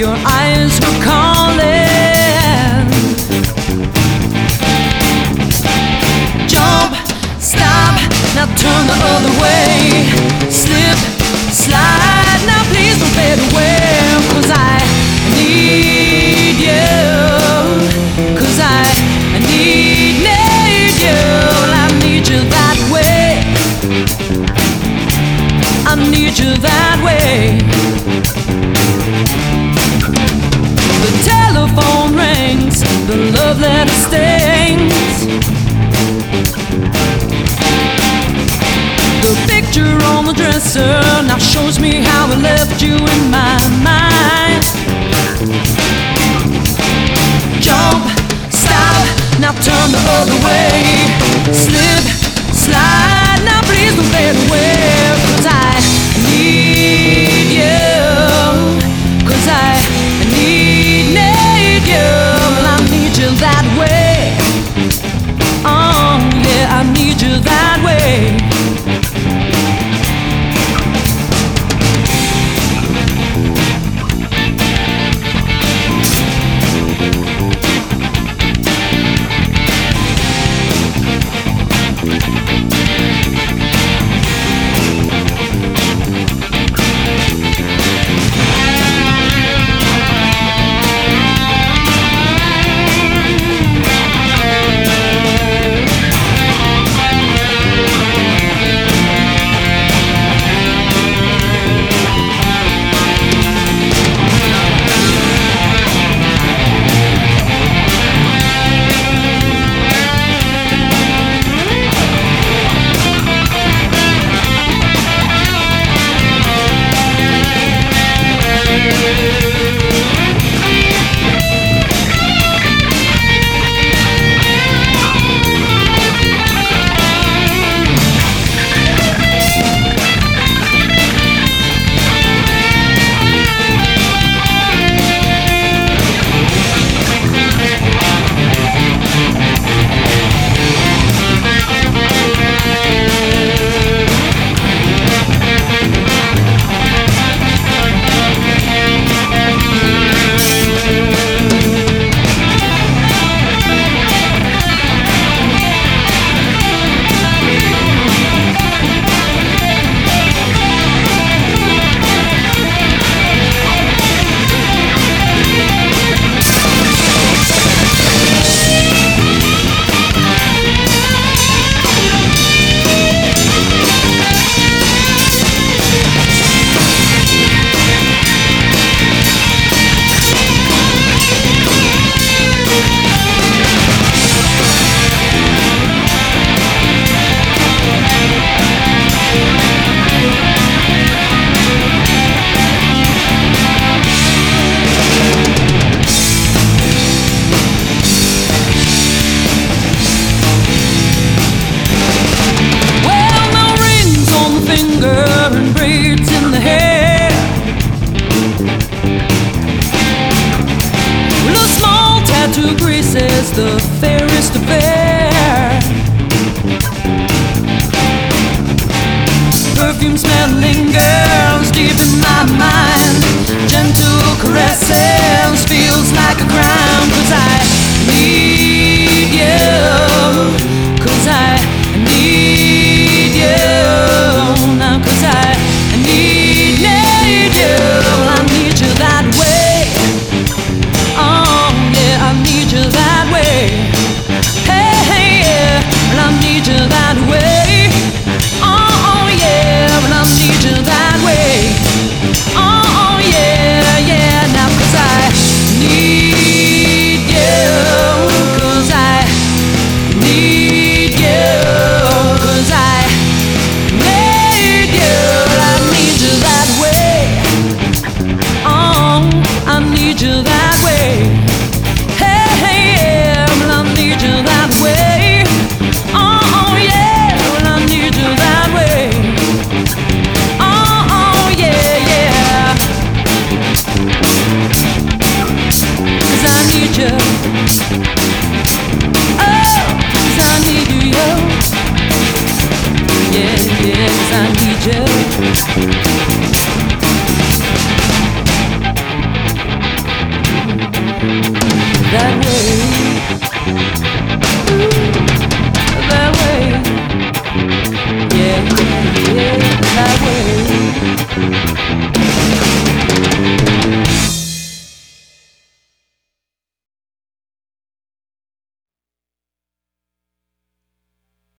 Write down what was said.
your eyes were calling. Jump, stop, now turn the other way. Slip, slide, now please don't fade away. 'Cause I need you. 'Cause I need you. Well, I need you that way. I need you that way. The telephone rings, the love letter stings. The picture on the dresser now shows me how I left you in my mind. Jump, stop, now turn the other way. Slip, slide, now please don't fade away. 'Cause I need you. 'Cause I need you. Well, I need you that way. Oh yeah, I need you that way. To Greece is the fairest affair. Perfume smelling girls deep in my mind. Gentle caresses feels like a crime. 'Cause I need you. 'Cause I need you. Now 'cause I need you. Well, I need you that way. I need you that way. Hey, hey, yeah, well, I need you that way. Oh, yeah, well, I need you that way. Oh, yeah, yeah, now 'cause I need you. 'Cause I need you. 'Cause I need you. Well, I need you that way. Oh, I need you that way. Yeah, 'cause I need you.